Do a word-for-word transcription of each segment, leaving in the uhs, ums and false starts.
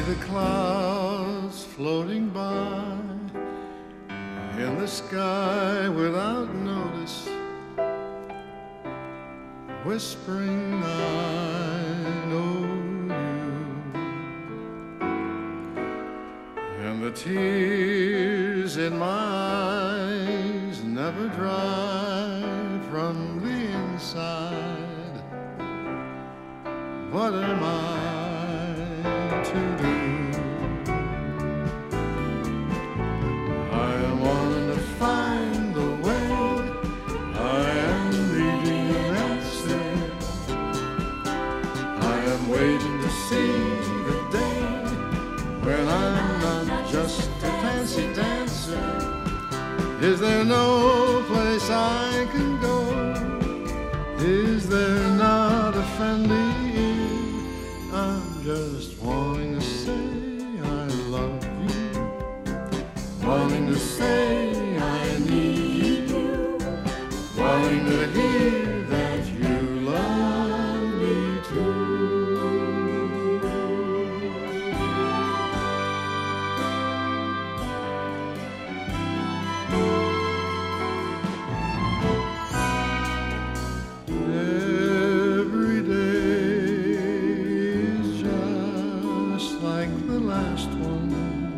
the clouds floating by in the sky without notice, whispering I know you, and the tears in my eyes never dry from the inside. What am I to do? I am wanting to find the way. I am needing an answer. I am waiting to see the day when I'm not just a fancy dancer. Is there no place I can go? Is there not a friendly ear? I'm just wanting to say I love you, wanting to say I need you, wanting to hear that you love me too. Every day is just like the last one.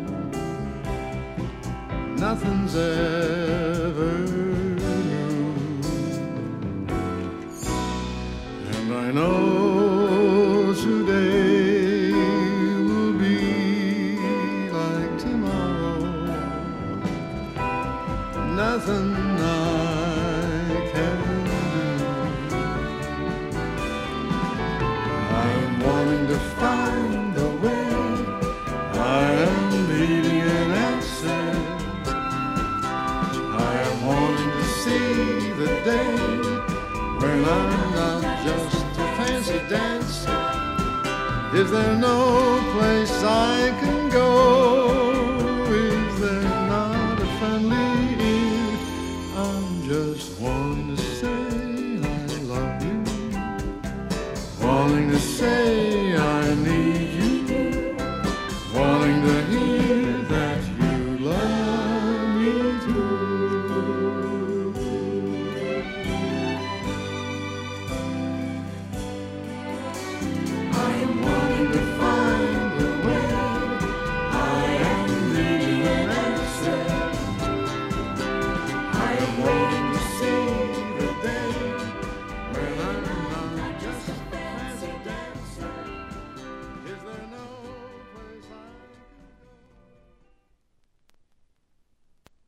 Nothing's ever new, and I know today will be like tomorrow. Nothing I can do. I'm wanting to find the way. I am needing an answer. I am wanting to see the day when I'm not just a fancy dancer. Is there no place I can go? Is there not a friendly ear? I'm just wanting to say I love you, wanting to say